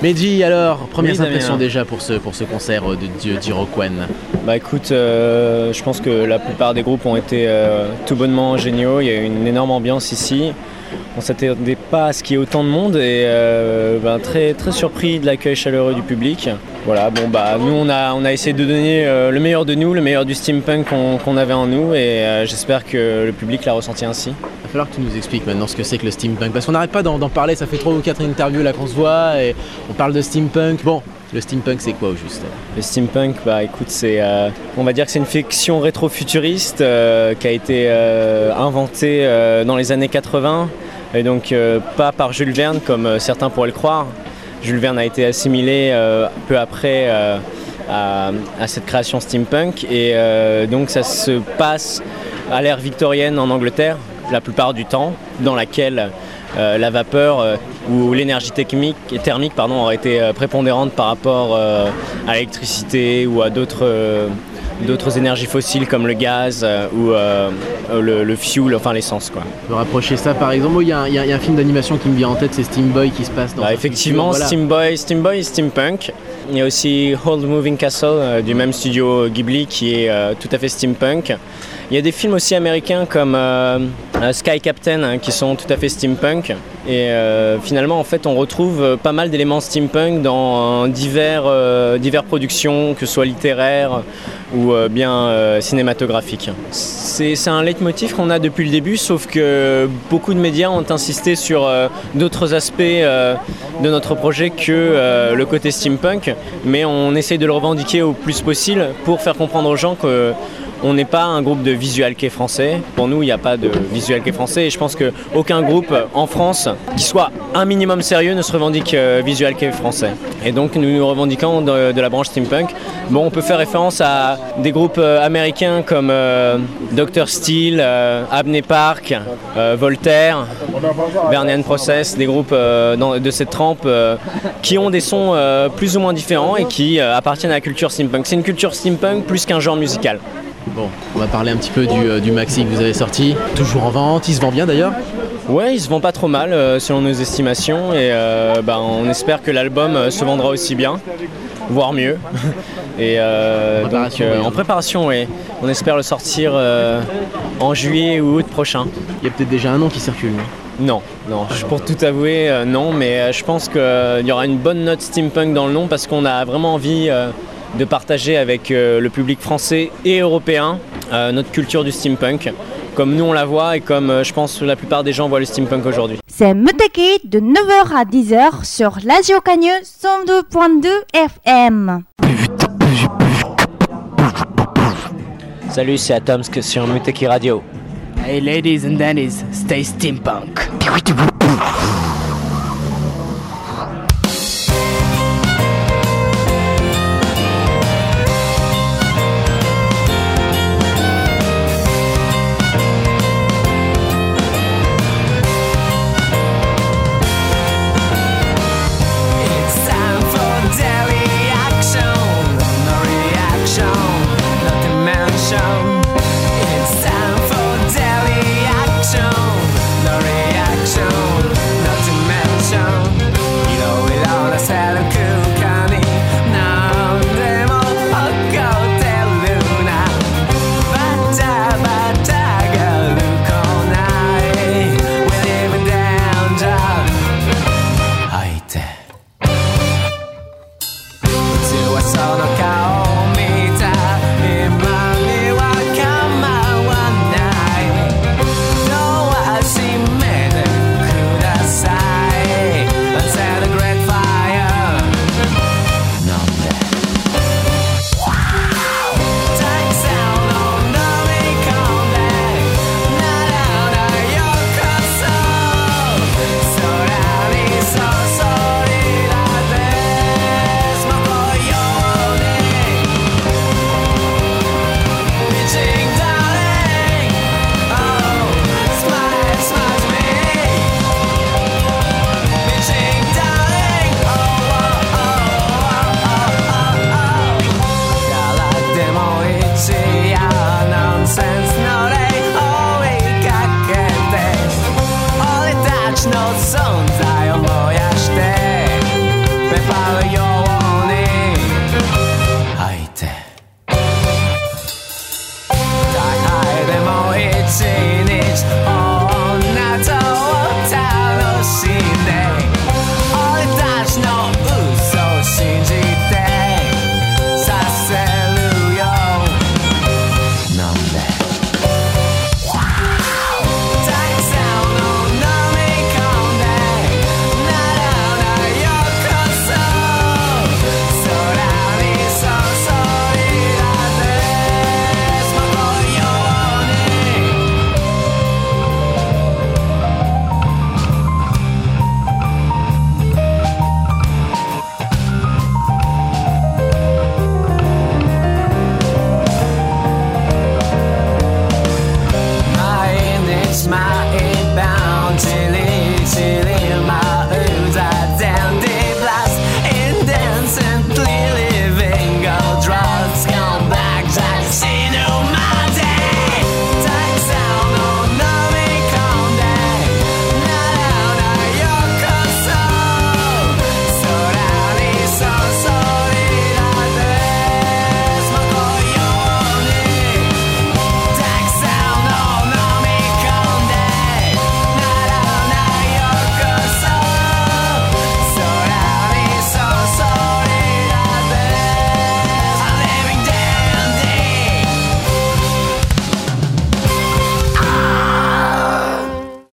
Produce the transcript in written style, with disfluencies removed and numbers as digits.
Mehdi, alors, premières Oui, impressions Damien. déjà pour ce concert de d'Iroquois. Bah écoute, je pense que la plupart des groupes ont été tout bonnement géniaux. Il y a eu une énorme ambiance ici. On s'attendait pas à ce qu'il y ait autant de monde et très, très surpris de l'accueil chaleureux du public. Voilà, bon bah nous on a essayé de donner le meilleur de nous, le meilleur du steampunk qu'on avait en nous et j'espère que le public l'a ressenti ainsi. Il va falloir que tu nous expliques maintenant ce que c'est que le steampunk, parce qu'on n'arrête pas d'en parler, ça fait 3 ou 4 interviews là qu'on se voit et on parle de steampunk. Bon, le steampunk c'est quoi au juste? Le steampunk, bah écoute, on va dire que c'est une fiction rétro-futuriste qui a été inventée dans les années 80 et donc pas par Jules Verne comme certains pourraient le croire. Jules Verne a été assimilé peu après à cette création steampunk et donc ça se passe à l'ère victorienne en Angleterre la plupart du temps, dans laquelle la vapeur ou l'énergie thermique aurait été prépondérante par rapport à l'électricité ou à d'autres énergies fossiles comme le gaz ou le fuel, enfin l'essence quoi. On peut rapprocher ça par exemple, il y a un film d'animation qui me vient en tête, c'est Steam Boy qui se passe dans effectivement, futur, voilà. Steam Boy et Steampunk. Il y a aussi Old Moving Castle du même studio Ghibli qui est tout à fait steampunk. Il y a des films aussi américains comme Sky Captain qui sont tout à fait steampunk. Et finalement, en fait, on retrouve pas mal d'éléments steampunk dans diverses productions, que ce soit littéraires ou bien cinématographiques. C'est un leitmotiv qu'on a depuis le début, sauf que beaucoup de médias ont insisté sur d'autres aspects de notre projet que le côté steampunk. Mais on essaye de le revendiquer au plus possible pour faire comprendre aux gens que on n'est pas un groupe de visual kei français. Pour nous, il n'y a pas de visual kei français et je pense qu'aucun groupe en France qui soit un minimum sérieux ne se revendique visual kei français. Et donc nous nous revendiquons de la branche steampunk. Bon, on peut faire référence à des groupes américains comme Dr. Steel, Abney Park, Voltaire, Vernian Process, des groupes de cette trempe qui ont des sons plus ou moins différents et qui appartiennent à la culture steampunk. C'est une culture steampunk plus qu'un genre musical. Bon, on va parler un petit peu du maxi que vous avez sorti, toujours en vente, il se vend bien d'ailleurs? Ouais, il se vend pas trop mal selon nos estimations et on espère que l'album se vendra aussi bien, voire mieux. Et en préparation, oui. On espère le sortir en juillet ou août prochain. Il y a peut-être déjà un nom qui circule, non? Non, pour tout avouer, non, mais je pense qu'il y aura une bonne note steampunk dans le nom parce qu'on a vraiment envie de partager avec le public français et européen notre culture du steampunk, comme nous on la voit et comme je pense la plupart des gens voient le steampunk aujourd'hui. C'est Muteki de 9h à 10h sur Radio Cagnes 102.2 FM. Salut, c'est Atomsk sur Muteki Radio. Hey ladies and daddies, stay steampunk. Sono